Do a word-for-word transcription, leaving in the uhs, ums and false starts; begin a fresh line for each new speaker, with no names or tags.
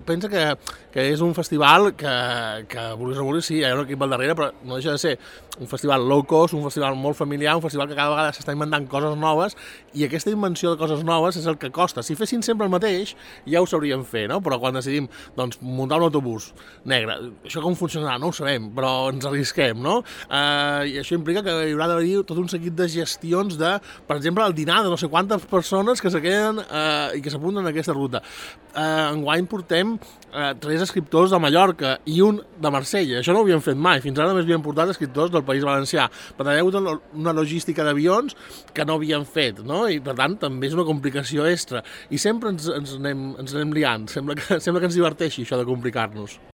pensa que, que és un festival que, que vulguis o no vulguis, sí, hi ha un equip al darrere, però no deixa de ser un festival low cost, un festival molt familiar, un festival que cada vegada s'està inventant coses noves, i aquesta invenció de coses noves és el que costa. Si fessin sempre el mateix, ja ho sabríem fer, no? Però quan decidim doncs, muntar un autobús negre, això com funcionarà? No ho sabem, però ens arrisquem, no? Eh, I això implica que hi haurà d'haver tot un seguit de gestions de, per exemple, el dinar de no sé quantes persones que se queden eh, i que s'apunten a aquesta ruta. Eh, enguany portem eh, tres escriptors de Mallorca i un de Marsella. Això no ho havíem fet mai. Fins ara només havíem portat escriptors del País Valencià. Per tant, hi ha hagut una logística d'avions que no havíem fet, no? I per tant també és una complicació extra. I sempre ens, ens, anem, ens anem liant. Sembla que, sembla que ens diverteixi això de complicar-nos.